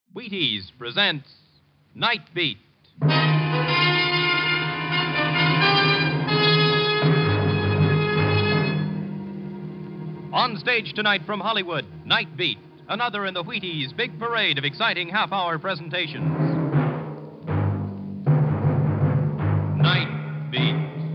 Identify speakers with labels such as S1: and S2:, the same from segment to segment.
S1: Wheaties presents Night Beat. On stage tonight from Hollywood, Night Beat, another in the Wheaties' big parade of exciting half-hour presentations. Night Beat.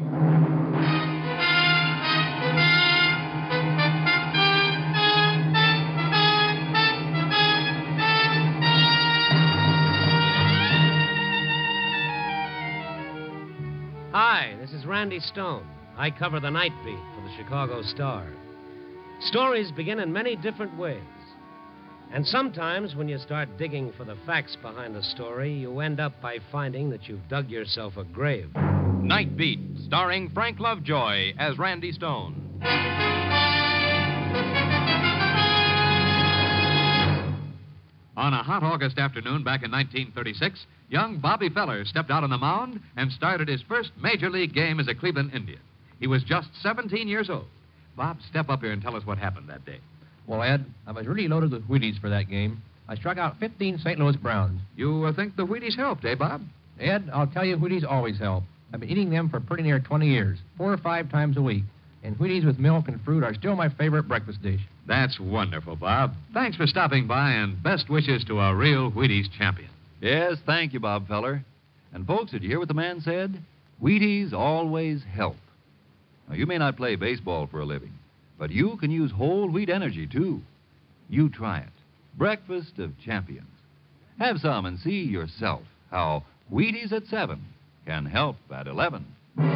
S2: Hi, this is Randy Stone. I cover the Night Beat for the Chicago Star. Stories begin in many different ways. And sometimes when you start digging for the facts behind the story, you end up by finding that you've dug yourself a grave.
S1: Night Beat, starring Frank Lovejoy as Randy Stone.
S3: On a hot August afternoon back in 1936, young Bobby Feller stepped out on the mound and started his first major league game as a Cleveland Indian. He was just 17 years old. Bob, step up here and tell us what happened that day.
S4: Well, Ed, I was really loaded with Wheaties for that game. I struck out 15 St. Louis Browns.
S3: You think the Wheaties helped, eh, Bob?
S4: Ed, I'll tell you, Wheaties always help. I've been eating them for pretty near 20 years, 4 or 5 times a week. And Wheaties with milk and fruit are still my favorite breakfast dish.
S3: That's wonderful, Bob. Thanks for stopping by, and best wishes to a real Wheaties champion.
S5: Yes, thank you, Bob Feller. And folks, did you hear what the man said? Wheaties always help. Now, you may not play baseball for a living, but you can use whole wheat energy, too. You try it. Breakfast of Champions. Have some and see yourself how Wheaties at 7 can help at 11.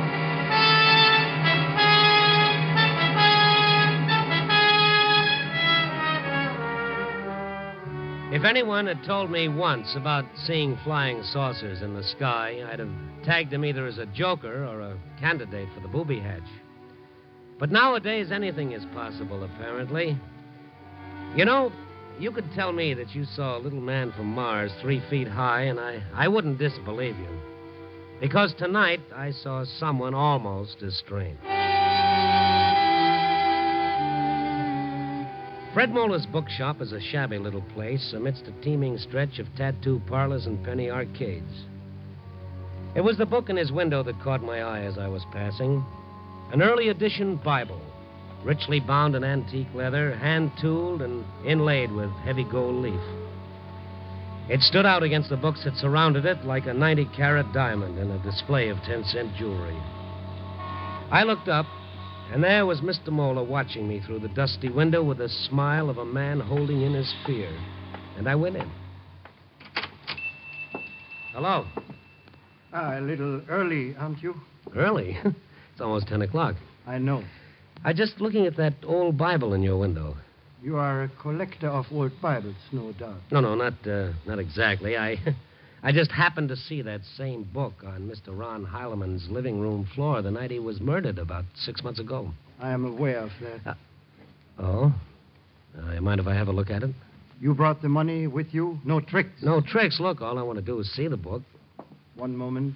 S2: If anyone had told me once about seeing flying saucers in the sky, I'd have tagged him either as a joker or a candidate for the booby hatch. But nowadays, anything is possible, apparently. You know, you could tell me that you saw a little man from Mars 3 feet high, and I wouldn't disbelieve you. Because tonight, I saw someone almost as strange. Fred Muller's bookshop is a shabby little place amidst a teeming stretch of tattoo parlors and penny arcades. It was the book in his window that caught my eye as I was passing. An early edition Bible, richly bound in antique leather, hand-tooled and inlaid with heavy gold leaf. It stood out against the books that surrounded it like a 90-carat diamond in a display of 10-cent jewelry. I looked up, and there was Mr. Moeller watching me through the dusty window with the smile of a man holding in his fear. And I went in. Hello.
S6: A little early, aren't you?
S2: Early? It's almost 10 o'clock.
S6: I know.
S2: I'm just looking at that old Bible in your window.
S6: You are a collector of old Bibles, no doubt.
S2: No, not exactly. I just happened to see that same book on Mr. Ron Heileman's living room floor the night he was murdered about 6 months ago.
S6: I am aware of that.
S2: You mind if I have a look at it?
S6: You brought the money with you? No tricks?
S2: No tricks. Look, all I want to do is see the book.
S6: One moment.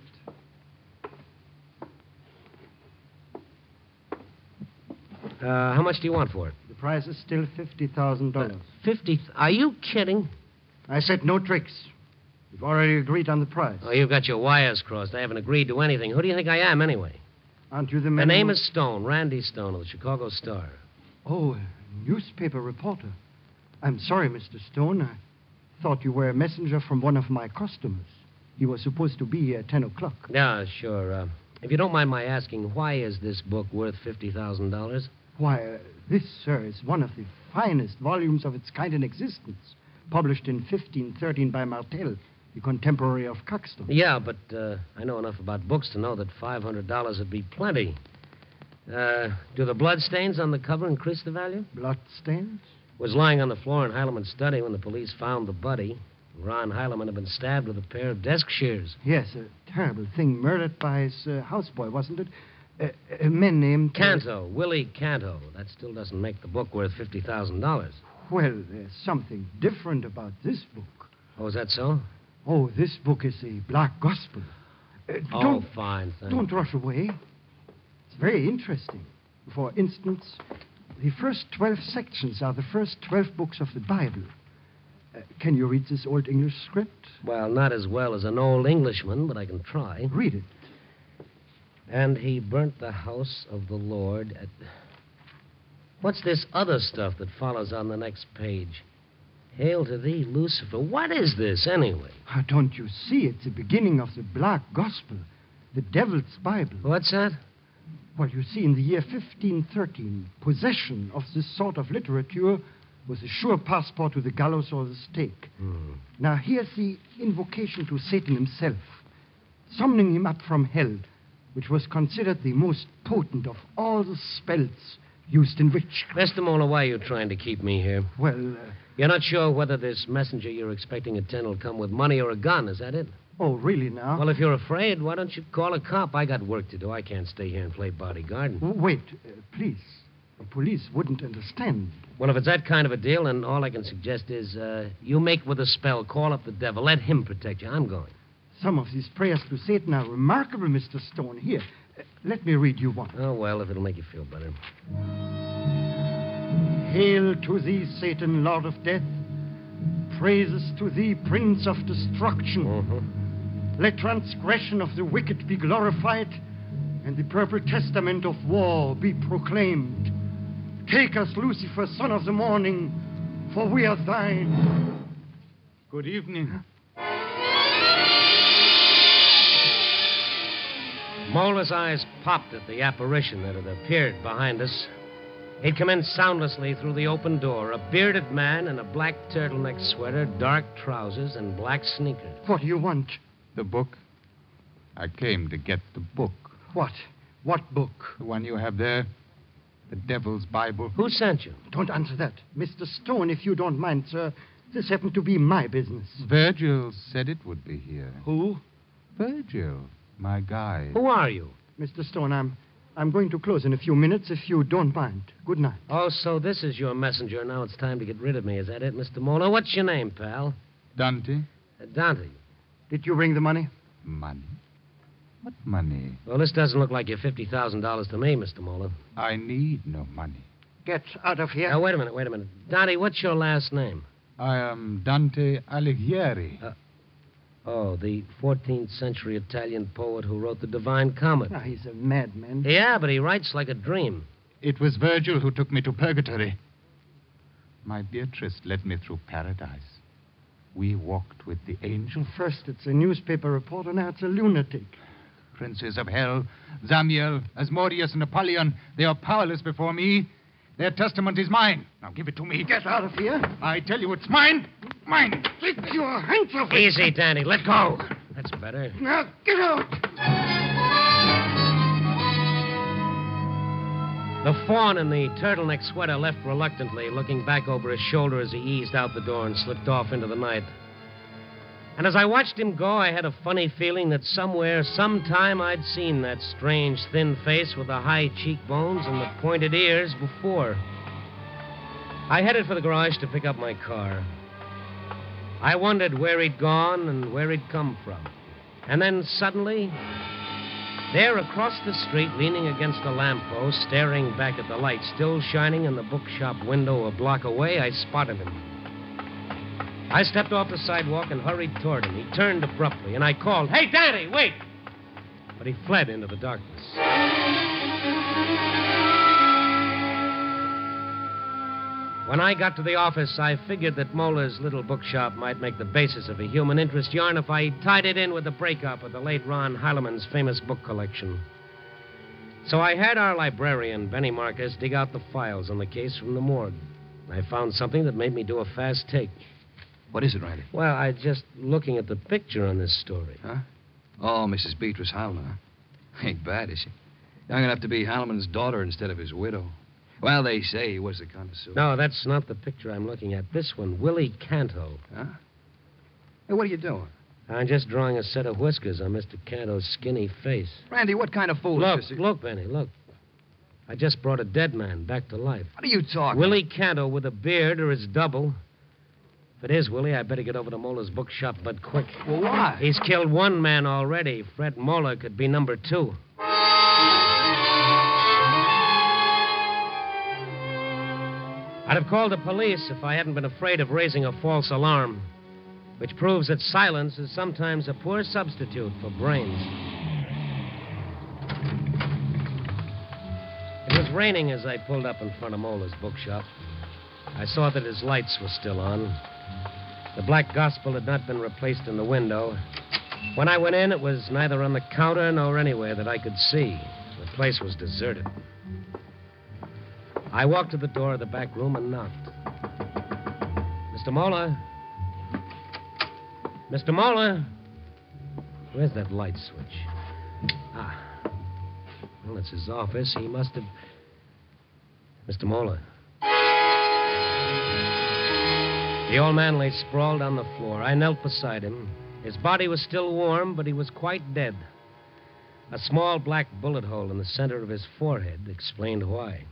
S2: How much do you want for it?
S6: The price is still $50,000.
S2: 50? Are you kidding?
S6: I said no tricks. We've already agreed on the price.
S2: Oh, you've got your wires crossed. I haven't agreed to anything. Who do you think I am, anyway?
S6: Aren't you the
S2: The
S6: man?
S2: name is Stone, Randy Stone of the Chicago Star.
S6: Oh, a newspaper reporter. I'm sorry, Mr. Stone. I thought you were a messenger from one of my customers. He was supposed to be here at 10 o'clock.
S2: Yeah, sure. If you don't mind my asking, why is this book worth $50,000?
S6: Why, this, sir, is one of the finest volumes of its kind in existence. Published in 1513 by Martel, the contemporary of Caxton.
S2: Yeah, but I know enough about books to know that $500 would be plenty. Do the bloodstains on the cover increase the value?
S6: Bloodstains?
S2: Was lying on the floor in Heileman's study when the police found the body. Ron Heileman had been stabbed with a pair of desk shears.
S6: Yes, a terrible thing. Murdered by his houseboy, wasn't it? A man named...
S2: Canto, Willie Canto. That still doesn't make the book worth $50,000.
S6: Well, there's something different about this book.
S2: Oh, is that so?
S6: Oh, this book is a black gospel.
S2: Fine, thanks.
S6: Don't rush away. It's very interesting. For instance, the first 12 sections are the first 12 books of the Bible. Can you read this Old English script?
S2: Well, not as well as an old Englishman, but I can try.
S6: Read it.
S2: And he burnt the house of the Lord at... What's this other stuff that follows on the next page? Hail to thee, Lucifer. What is this, anyway?
S6: Don't you see? It's the beginning of the Black Gospel, the Devil's Bible.
S2: What's that?
S6: Well, you see, in the year 1513, possession of this sort of literature was a sure passport to the gallows or the stake. Now, here's the invocation to Satan himself, summoning him up from hell, which was considered the most potent of all the spells used in witchcraft.
S2: Mr. Mola, why are you trying to keep me here?
S6: Well,
S2: You're not sure whether this messenger you're expecting at 10 will come with money or a gun, is that it?
S6: oh, really now?
S2: Well, if you're afraid, why don't you call a cop? I got work to do. I can't stay here and play bodyguard.
S6: Wait, please. The police wouldn't understand.
S2: Well, if it's that kind of a deal, then all I can suggest is you make with a spell, call up the devil, let him protect you. I'm going.
S6: Some of these prayers to Satan are remarkable, Mr. Stone. Here, let me read you one.
S2: Oh, well, if it'll make you feel better.
S6: Hail to thee, Satan, Lord of death. Praises to thee, Prince of destruction. Let transgression of the wicked be glorified, and the purple testament of war be proclaimed. Take us, Lucifer, son of the morning, for we are thine.
S7: Good evening.
S2: Mola's eyes popped at the apparition that had appeared behind us. He'd come in soundlessly through the open door, a bearded man in a black turtleneck sweater, dark trousers, and black sneakers.
S6: What do you want?
S7: The book? I came to get the book.
S6: What? What book?
S7: The one you have there. The Devil's Bible.
S2: Who sent you?
S6: Don't answer that. Mr. Stone, if you don't mind, sir, this happened to be my business.
S7: Virgil said it would be here.
S6: Who?
S7: Virgil, my guide.
S2: Who are you?
S6: Mr. Stone, I'm going to close in a few minutes if you don't mind. Good night.
S2: Oh, so this is your messenger. Now it's time to get rid of me. Is that it, Mr. Mola? What's your name, pal?
S7: Dante?
S2: Dante.
S6: Did you bring the money?
S7: Money? What money?
S2: Well, this doesn't look like your $50,000 to me, Mr. Mola.
S7: I need no money.
S6: Get out of here.
S2: Now, wait a minute. Dante, what's your last name?
S7: I am Dante Alighieri.
S2: Oh, the 14th century Italian poet who wrote the Divine Comedy.
S6: Ah, he's a madman.
S2: Yeah, but he writes like a dream.
S7: It was Virgil who took me to purgatory. My Beatrice led me through paradise. We walked with the angel.
S6: First it's a newspaper reporter, now it's a lunatic.
S7: Princes of hell, Zamiel, Asmodeus, and Apollyon, they are powerless before me. Their testament is mine. Now give it to me.
S6: Get out of here.
S7: I tell you it's mine. Mine.
S6: Take your hands off it.
S2: Easy, Danny. Let go. That's better.
S6: Now, get out.
S2: The fawn in the turtleneck sweater left reluctantly, looking back over his shoulder as he eased out the door and slipped off into the night. And as I watched him go, I had a funny feeling that somewhere, sometime, I'd seen that strange, thin face with the high cheekbones and the pointed ears before. I headed for the garage to pick up my car. I wondered where he'd gone and where he'd come from. And then suddenly, there across the street, leaning against a lamppost, staring back at the light still shining in the bookshop window a block away, I spotted him. I stepped off the sidewalk and hurried toward him. He turned abruptly, and I called, "Hey, Danny, wait!" But he fled into the darkness. When I got to the office, I figured that Mola's little bookshop might make the basis of a human interest yarn if I tied it in with the breakup of the late Ron Heileman's famous book collection. So I had our librarian, Benny Marcus, dig out the files on the case from the morgue. I found something that made me do a fast take.
S8: What is it, Randy?
S2: Well, I just looking at the picture on this story.
S8: Huh? Oh, Mrs. Beatrice Heilman, huh? Ain't bad, is she? Young enough to be Heileman's daughter instead of his widow. Well, they say he was a connoisseur.
S2: No, that's not the picture I'm looking at. This one, Willie Canto.
S8: Huh? Hey, what are you doing?
S2: I'm just drawing a set of whiskers on Mr. Canto's skinny face.
S8: Randy, what kind of fool is this?
S2: Look, Benny, look. I just brought a dead man back to life.
S8: What are you talking?
S2: Willie Canto with a beard or his double. If it is Willie, I better get over to Mola's bookshop, but quick.
S8: Well, why?
S2: He's killed one man already. Fred Mola could be number 2. I'd have called the police if I hadn't been afraid of raising a false alarm, which proves that silence is sometimes a poor substitute for brains. It was raining as I pulled up in front of Mola's bookshop. I saw that his lights were still on. The Black Gospel had not been replaced in the window. When I went in, it was neither on the counter nor anywhere that I could see. The place was deserted. I walked to the door of the back room and knocked. Mr. Mola? Mr. Mola? Where's that light switch? Ah. Well, it's his office. He must have... Mr. Mola. The old man lay sprawled on the floor. I knelt beside him. His body was still warm, but he was quite dead. A small black bullet hole in the center of his forehead explained why.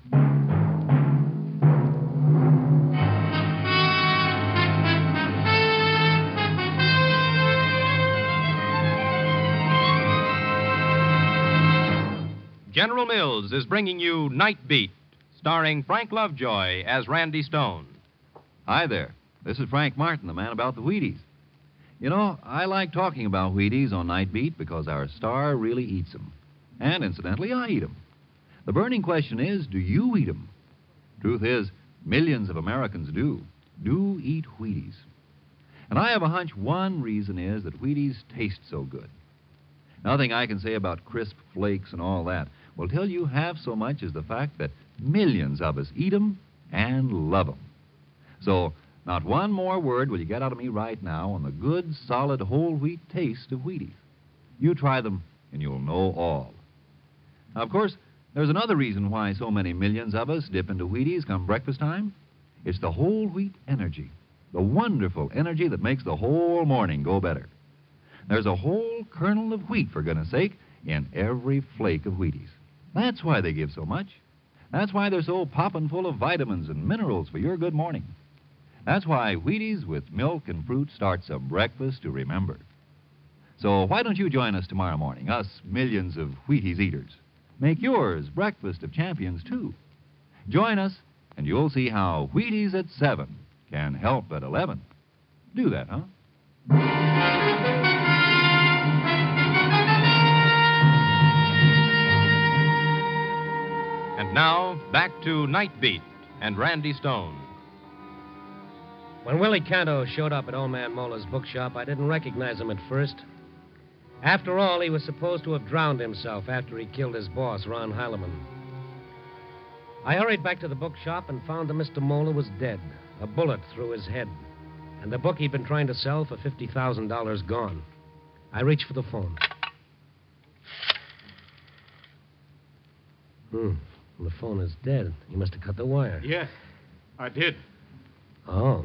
S1: General Mills is bringing you Night Beat, starring Frank Lovejoy as Randy Stone.
S5: Hi there. This is Frank Martin, the man about the Wheaties. You know, I like talking about Wheaties on Night Beat because our star really eats them. And incidentally, I eat them. The burning question is, do you eat them? Truth is, millions of Americans do eat Wheaties. And I have a hunch one reason is that Wheaties taste so good. Nothing I can say about crisp flakes and all that will tell you half so much as the fact that millions of us eat them and love them. So, not one more word will you get out of me right now on the good, solid, whole wheat taste of Wheaties. You try them, and you'll know all. Now, of course, there's another reason why so many millions of us dip into Wheaties come breakfast time. It's the whole wheat energy, the wonderful energy that makes the whole morning go better. There's a whole kernel of wheat, for goodness sake, in every flake of Wheaties. That's why they give so much. That's why they're so poppin' full of vitamins and minerals for your good morning. That's why Wheaties with milk and fruit starts a breakfast to remember. So why don't you join us tomorrow morning, us millions of Wheaties eaters? Make yours breakfast of champions, too. Join us, and you'll see how Wheaties at 7 can help at 11. Do that, huh?
S1: And now, back to Night Beat and Randy Stone.
S2: When Willie Canto showed up at Old Man Mola's bookshop, I didn't recognize him at first. After all, he was supposed to have drowned himself after he killed his boss, Ron Heilemann. I hurried back to the bookshop and found that Mr. Mola was dead, a bullet through his head, and the book he'd been trying to sell for $50,000 gone. I reached for the phone. The phone is dead. You must have cut the wire.
S7: Yes, I did.
S2: Oh.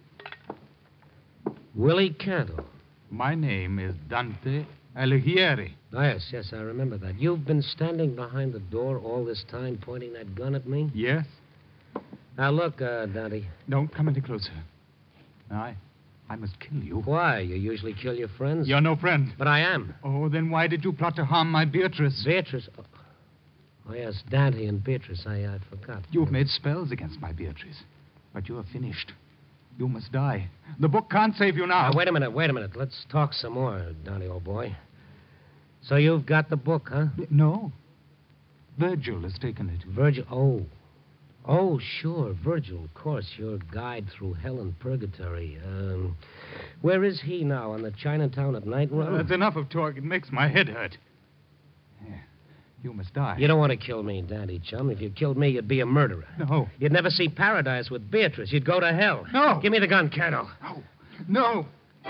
S2: Willie Canto.
S7: My name is Dante Alighieri.
S2: Oh, yes, I remember that. You've been standing behind the door all this time pointing that gun at me?
S7: Yes?
S2: Now, look, Dante.
S7: Don't come any closer. I must kill you.
S2: Why? You usually kill your friends?
S7: You're no friend.
S2: But I am.
S7: Oh, then why did you plot to harm my Beatrice?
S2: Beatrice? Oh, yes, Dante and Beatrice. I forgot.
S7: You've made spells against my Beatrice, but you are finished. You must die. The book can't save you now.
S2: Now, wait a minute. Let's talk some more, Dante, old boy. So you've got the book, huh?
S7: No. Virgil has taken it.
S2: Virgil? Oh, sure, Virgil, of course, your guide through hell and purgatory. Where is he now, on the Chinatown at night run?
S7: That's enough of talk. It makes my head hurt. Yeah. You must die.
S2: You don't want to kill me, Dante, chum. If you killed me, you'd be a murderer.
S7: No.
S2: You'd never see paradise with Beatrice. You'd go to hell.
S7: No.
S2: Give me the gun, Canto.
S7: No.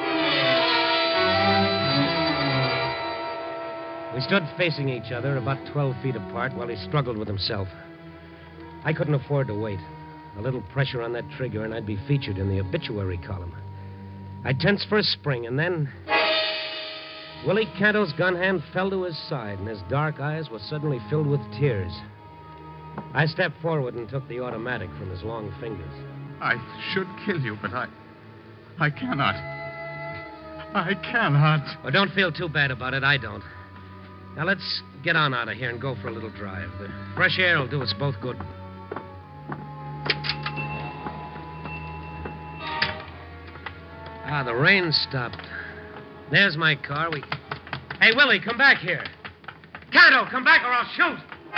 S2: We stood facing each other, about 12 feet apart, while he struggled with himself. I couldn't afford to wait. A little pressure on that trigger, and I'd be featured in the obituary column. I tensed for a spring, and then... Willie Canto's gun hand fell to his side, and his dark eyes were suddenly filled with tears. I stepped forward and took the automatic from his long fingers.
S7: I should kill you, but I cannot. I cannot.
S2: Well, don't feel too bad about it. I don't. Now, let's get on out of here and go for a little drive. The fresh air will do us both good. Ah, the rain stopped. There's my car. Hey, Willie, come back here. Canto, come back or I'll shoot.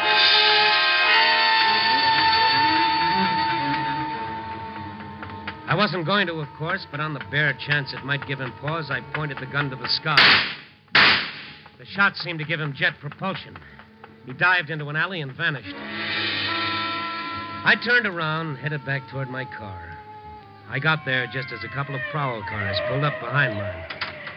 S2: I wasn't going to, of course, but on the bare chance it might give him pause, I pointed the gun to the sky. The shot seemed to give him jet propulsion. He dived into an alley and vanished. I turned around, headed back toward my car. I got there just as a couple of prowl cars pulled up behind mine.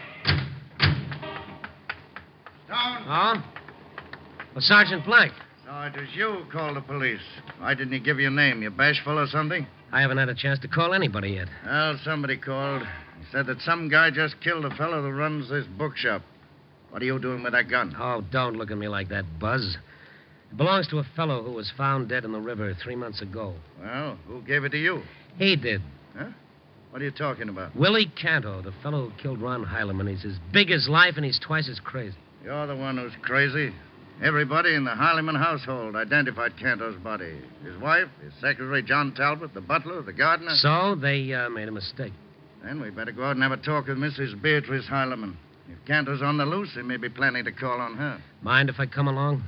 S9: Down.
S2: Oh? Well, Sergeant Black.
S9: No, it was you who called the police. Why didn't he give you a name? You bashful or something?
S2: I haven't had a chance to call anybody yet.
S9: Well, somebody called. He said that some guy just killed the fellow who runs this bookshop. What are you doing with that gun?
S2: Oh, don't look at me like that, Buzz. It belongs to a fellow who was found dead in the river 3 months ago.
S9: Well, who gave it to you?
S2: He did.
S9: Huh? What are you talking about?
S2: Willie Canto, the fellow who killed Ron Heileman. He's as big as life, and he's twice as crazy.
S9: You're the one who's crazy. Everybody in the Harleman household identified Cantor's body. His wife, his secretary, John Talbot, the butler, the gardener.
S2: So they made a mistake.
S9: Then we better go out and have a talk with Mrs. Beatrice Harleman. If Cantor's on the loose, he may be planning to call on her.
S2: Mind if I come along?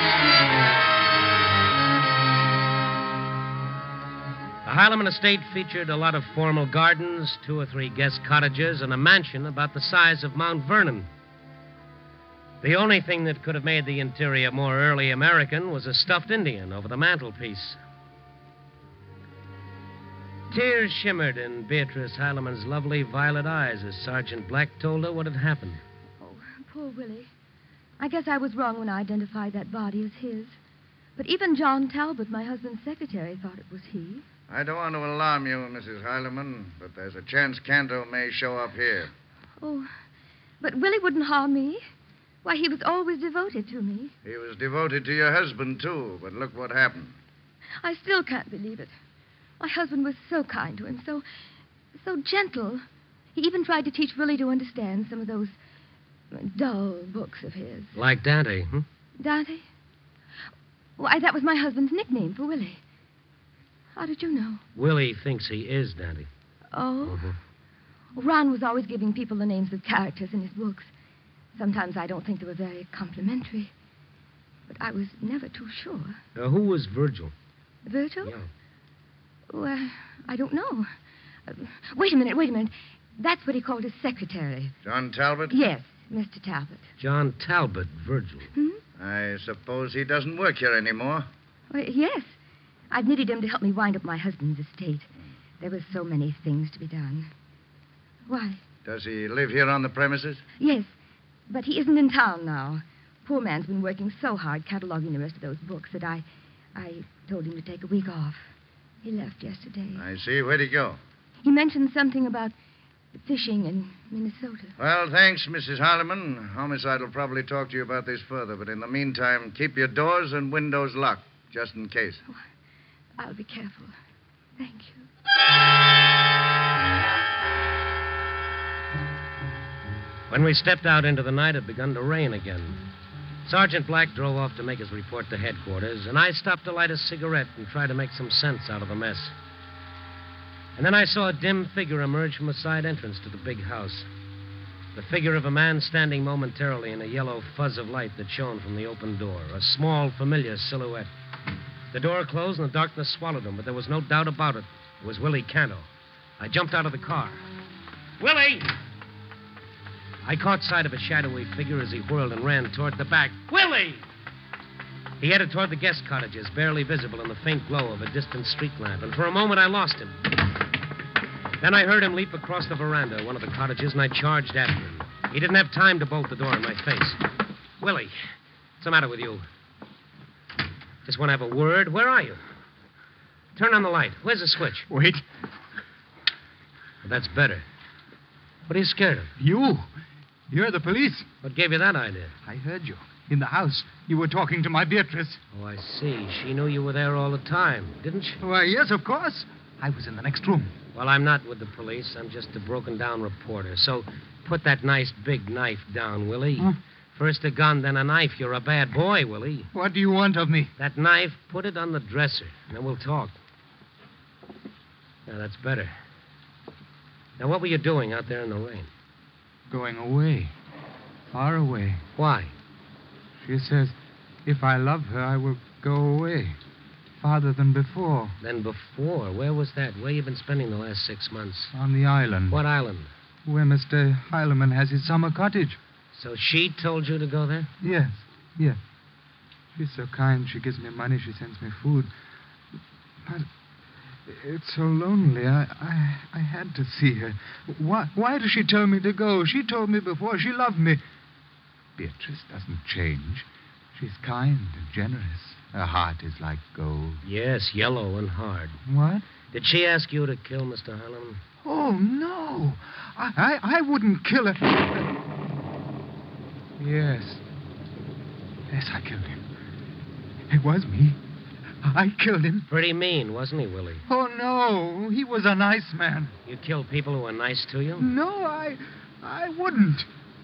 S2: The Harleman estate featured a lot of formal gardens, 2 or 3 guest cottages, and a mansion about the size of Mount Vernon. The only thing that could have made the interior more early American was a stuffed Indian over the mantelpiece. Tears shimmered in Beatrice Harleman's lovely violet eyes as Sergeant Black told her what had happened.
S10: Oh, poor Willie. I guess I was wrong when I identified that body as his. But even John Talbot, my husband's secretary, thought it was he.
S9: I don't want to alarm you, Mrs. Harleman, but there's a chance Cantor may show up here.
S10: Oh, but Willie wouldn't harm me. Why, he was always devoted to me.
S9: He was devoted to your husband, too, but look what happened.
S10: I still can't believe it. My husband was so kind to him, so gentle. He even tried to teach Willie to understand some of those dull books of his.
S2: Like Dante, hmm?
S10: Dante? Why, that was my husband's nickname for Willie. How did you know?
S2: Willie thinks he is Dante.
S10: Oh?
S2: Mm-hmm.
S10: Ron was always giving people the names of characters in his books. Sometimes I don't think they were very complimentary. But I was never too sure.
S2: Who was Virgil?
S10: Virgil?
S2: Yeah.
S10: Well, I don't know. Wait a minute. That's what he called his secretary.
S9: John Talbot?
S10: Yes, Mr. Talbot.
S2: John Talbot, Virgil.
S9: I suppose he doesn't work here anymore.
S10: Well, yes. I've needed him to help me wind up my husband's estate. There were so many things to be done. Why?
S9: Does he live here on the premises?
S10: Yes, but he isn't in town now. Poor man's been working so hard cataloging the rest of those books that I told him to take a week off. He left yesterday.
S9: I see. Where'd he go?
S10: He mentioned something about fishing in Minnesota.
S9: Well, thanks, Mrs. Harleman. Homicide will probably talk to you about this further, but in the meantime, keep your doors and windows locked, just in case.
S10: Oh, I'll be careful. Thank you.
S2: When we stepped out into the night, it had begun to rain again. Sergeant Black drove off to make his report to headquarters, and I stopped to light a cigarette and try to make some sense out of the mess. And then I saw a dim figure emerge from a side entrance to the big house. The figure of a man standing momentarily in a yellow fuzz of light that shone from the open door, a small, familiar silhouette. The door closed and the darkness swallowed him, but there was no doubt about it. It was Willie Canto. I jumped out of the car. Willie! I caught sight of a shadowy figure as he whirled and ran toward the back. Willie! He headed toward the guest cottages, barely visible in the faint glow of a distant street lamp, and for a moment I lost him. Then I heard him leap across the veranda of one of the cottages, and I charged after him. He didn't have time to bolt the door in my face. Willie, what's the matter with you? Just want to have a word? Where are you? Turn on the light. Where's the switch?
S7: Wait.
S2: Well, that's better. What are you scared of?
S7: You? You're the police.
S2: What gave you that idea?
S7: I heard you. In the house. You were talking to my Beatrice.
S2: Oh, I see. She knew you were there all the time, didn't she?
S7: Why, yes, of course. I was in the next room.
S2: Well, I'm not with the police. I'm just a broken-down reporter. So put that nice big knife down, Willie.
S7: Huh?
S2: First a gun, then a knife. You're a bad boy, Willie.
S7: What do you want of me?
S2: That knife, put it on the dresser, and then we'll talk. Now, that's better. Now, what were you doing out there in the rain?
S7: Going away. Far away.
S2: Why?
S7: She says, if I love her, I will go away. Farther than before.
S2: Then before? Where was that? Where you been spending the last 6 months?
S7: On the island.
S2: What island?
S7: Where Mr. Heileman has his summer cottage.
S2: So she told you to go there?
S7: Yes. She's so kind. She gives me money. She sends me food. But it's so lonely. I had to see her. Why does she tell me to go? She told me before she loved me. Beatrice doesn't change. She's kind and generous. Her heart is like gold.
S2: Yes, yellow and hard.
S7: What?
S2: Did she ask you to kill Mr. Heileman?
S7: Oh, no. I wouldn't kill her. Yes. Yes, I killed him. It was me. I killed him.
S2: Pretty mean, wasn't he, Willie?
S7: Oh, no. He was a nice man.
S2: You killed people who were nice to you?
S7: No, I wouldn't.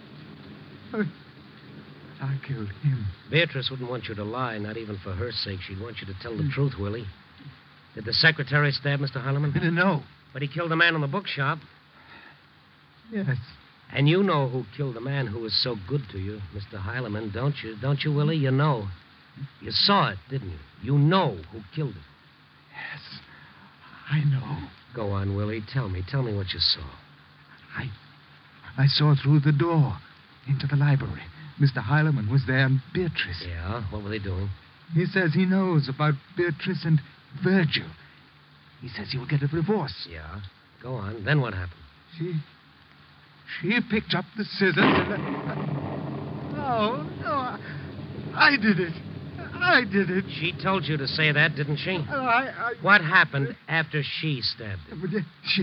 S7: I killed him.
S2: Beatrice wouldn't want you to lie, not even for her sake. She'd want you to tell the truth, Willie. Did the secretary stab Mr. Heileman?
S7: No.
S2: But he killed the man in the bookshop.
S7: Yes.
S2: And you know who killed the man who was so good to you, Mr. Heileman, don't you? Don't you, Willie? You know. You saw it, didn't you? You know who killed him.
S7: Yes, I know.
S2: Go on, Willie. Tell me what you saw.
S7: I saw through the door into the library. Mr. Heileman was there and Beatrice.
S2: Yeah? What were they doing?
S7: He says he knows about Beatrice and Virgil. He says he will get a divorce.
S2: Yeah? Go on. Then what happened?
S7: She picked up the scissors and... No, I did it. I did it.
S2: She told you to say that, didn't she? What happened after she stabbed him?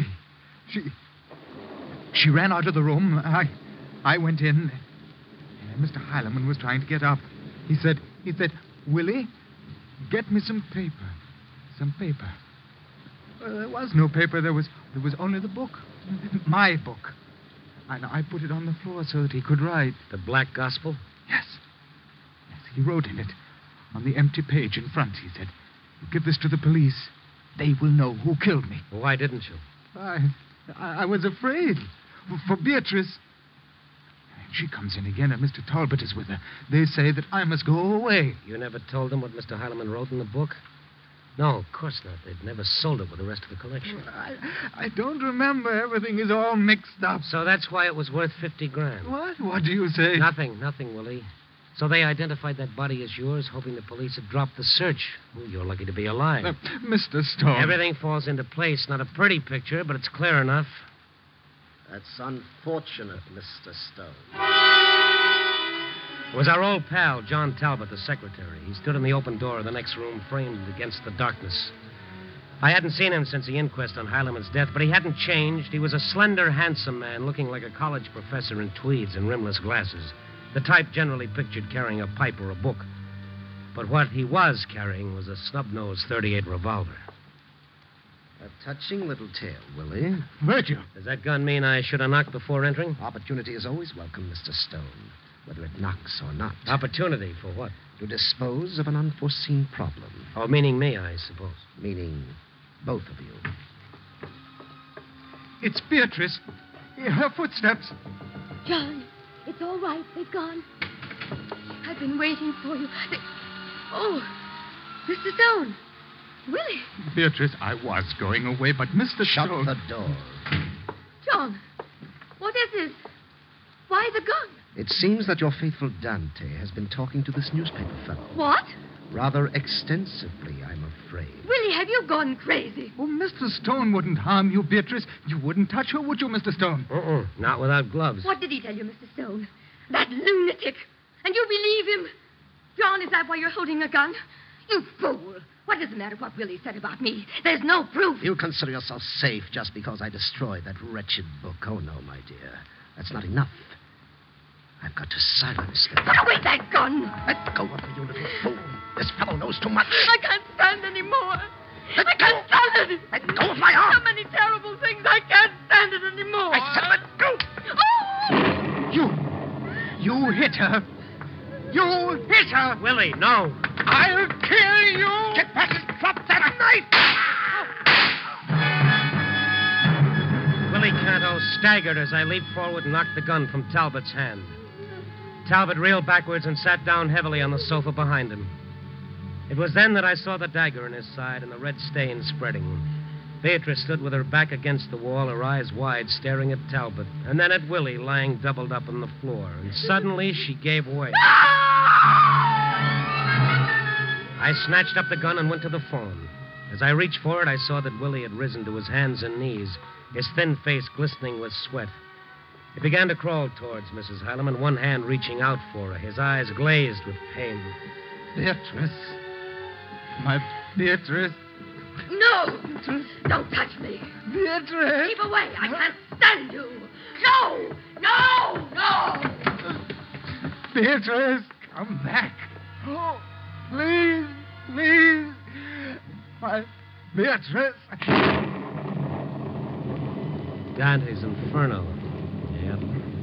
S7: She ran out of the room. I went in. Mr. Heileman was trying to get up. He said, Willie, get me some paper. Some paper. There was no paper. There was only the book. My book. And I put it on the floor so that he could write.
S2: The Black Gospel?
S7: Yes. He wrote in it. On the empty page in front, he said, give this to the police. They will know who killed me.
S2: Well, why didn't you?
S7: I was afraid. For Beatrice. She comes in again, and Mr. Talbot is with her. They say that I must go away.
S2: You never told them what Mr. Heileman wrote in the book? No, of course not. They'd never sold it with the rest of the collection.
S7: I don't remember. Everything is all mixed up.
S2: So that's why it was worth $50,000.
S7: What? What do you say?
S2: Nothing, Willie. So they identified that body as yours, hoping the police had dropped the search. Well, you're lucky to be alive.
S7: Mr. Stone.
S2: Everything falls into place. Not a pretty picture, but it's clear enough.
S11: That's unfortunate, Mr. Stone.
S2: It was our old pal, John Talbot, the secretary. He stood in the open door of the next room, framed against the darkness. I hadn't seen him since the inquest on Heileman's death, but he hadn't changed. He was a slender, handsome man, looking like a college professor in tweeds and rimless glasses, the type generally pictured carrying a pipe or a book. But what he was carrying was a snub-nosed .38 revolver.
S11: A touching little tale, Willie.
S7: Virgil.
S2: Does that gun mean I should have knocked before entering?
S11: Opportunity is always welcome, Mr. Stone, whether it knocks or not.
S2: Opportunity for what?
S11: To dispose of an unforeseen problem.
S2: Oh, meaning me, I suppose.
S11: Meaning both of you.
S7: It's Beatrice. Her footsteps.
S10: John, it's all right. They've gone. I've been waiting for you. Oh, Mr. Stone. Willie.
S7: Beatrice, I was going away, but Mr.
S11: Shut
S7: Stone...
S11: the door.
S10: John, what is this? Why the gun?
S11: It seems that your faithful Dante has been talking to this newspaper fellow.
S10: What?
S11: Rather extensively, I'm afraid.
S10: Willie, have you gone crazy?
S7: Oh, Mr. Stone wouldn't harm you, Beatrice. You wouldn't touch her, would you, Mr. Stone?
S2: Not without gloves.
S10: What did he tell you, Mr. Stone? That lunatic. And you believe him? John, is that why you're holding a gun? You fool. What does it matter what Willie said about me? There's no proof.
S11: You consider yourself safe just because I destroyed that wretched book. Oh, no, my dear. That's not enough. I've got to silence him.
S10: Put away that gun.
S11: Let go of me, you little fool. This fellow knows too much.
S10: I can't stand anymore.
S11: Let
S10: I can't stand it.
S11: Let go of my arm.
S10: So many terrible things. I can't stand it anymore.
S11: I said let go.
S10: Oh!
S7: You hit her. You hit her.
S2: Willie, no.
S7: I'll kill you.
S11: Get back and drop that knife.
S2: Willie, Canto staggered as I leaped forward and knocked the gun from Talbot's hand. Talbot reeled backwards and sat down heavily on the sofa behind him. It was then that I saw the dagger in his side and the red stain spreading. Beatrice stood with her back against the wall, her eyes wide, staring at Talbot, and then at Willie lying doubled up on the floor. And suddenly she gave way. I snatched up the gun and went to the phone. As I reached for it, I saw that Willie had risen to his hands and knees, his thin face glistening with sweat. He began to crawl towards Mrs. Heileman, one hand reaching out for her, his eyes glazed with pain.
S7: Beatrice. My Beatrice.
S10: No! Don't touch me.
S7: Beatrice.
S10: Keep away. I can't stand you. No! No! No!
S7: Beatrice, come back. Oh, please, please. My Beatrice.
S2: Dante's Inferno. Yep.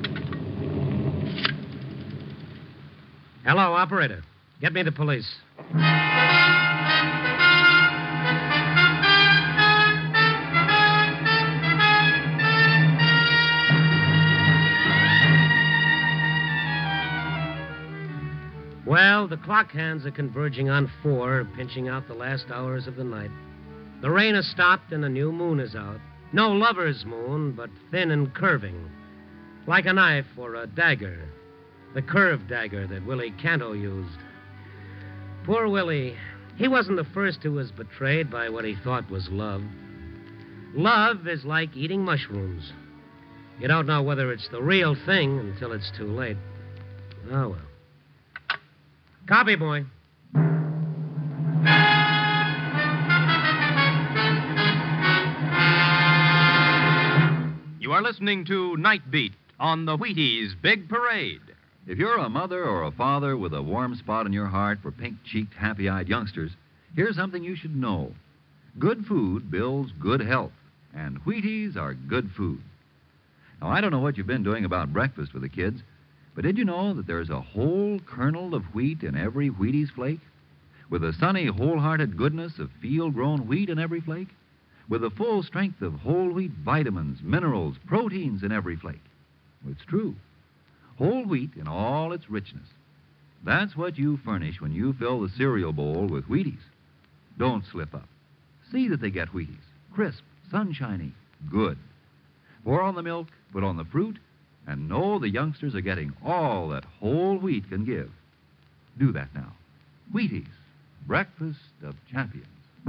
S2: Hello, operator. Get me the police. Well, the clock hands are converging on 4, pinching out the last hours of the night. The rain has stopped and a new moon is out. No lover's moon, but thin and curving. Like a knife or a dagger. The curved dagger that Willie Canto used. Poor Willie. He wasn't the first who was betrayed by what he thought was love. Love is like eating mushrooms. You don't know whether it's the real thing until it's too late. Oh, well. Copy, boy.
S1: You are listening to Night Beat on the Wheaties Big Parade.
S5: If you're a mother or a father with a warm spot in your heart for pink-cheeked, happy-eyed youngsters, here's something you should know. Good food builds good health, and Wheaties are good food. Now, I don't know what you've been doing about breakfast with the kids, but did you know that there's a whole kernel of wheat in every Wheaties flake? With the sunny, wholehearted goodness of field-grown wheat in every flake? With the full strength of whole wheat vitamins, minerals, proteins in every flake? It's true. Whole wheat in all its richness. That's what you furnish when you fill the cereal bowl with Wheaties. Don't slip up. See that they get Wheaties. Crisp, sunshiny, good. Pour on the milk, put on the fruit, and know the youngsters are getting all that whole wheat can give. Do that now. Wheaties, breakfast of champions.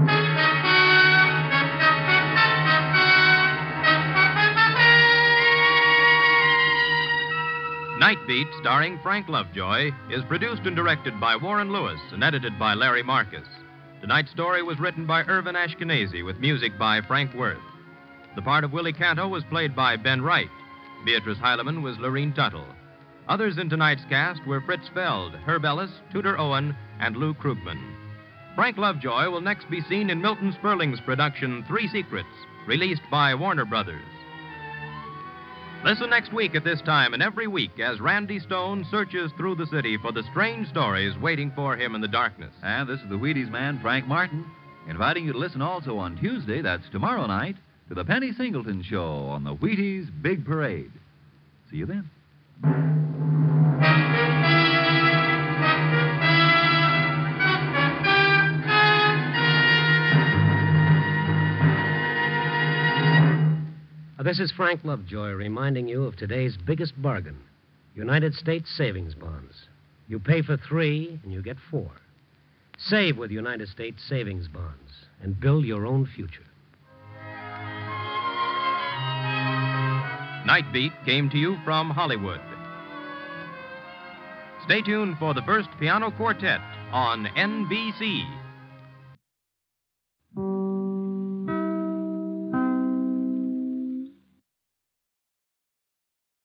S1: Night Beat, starring Frank Lovejoy, is produced and directed by Warren Lewis and edited by Larry Marcus. Tonight's story was written by Irvin Ashkenazi with music by Frank Worth. The part of Willie Canto was played by Ben Wright. Beatrice Heileman was Lorene Tuttle. Others in tonight's cast were Fritz Feld, Herb Ellis, Tudor Owen, and Lou Krugman. Frank Lovejoy will next be seen in Milton Sperling's production, Three Secrets, released by Warner Brothers. Listen next week at this time and every week as Randy Stone searches through the city for the strange stories waiting for him in the darkness.
S5: And this is the Wheaties man, Frank Martin, inviting you to listen also on Tuesday, that's tomorrow night, to the Penny Singleton Show on the Wheaties Big Parade. See you then.
S2: This is Frank Lovejoy reminding you of today's biggest bargain, United States Savings Bonds. You pay for 3 and you get 4. Save with United States Savings Bonds and build your own future.
S1: Night Beat came to you from Hollywood. Stay tuned for the first piano quartet on NBC.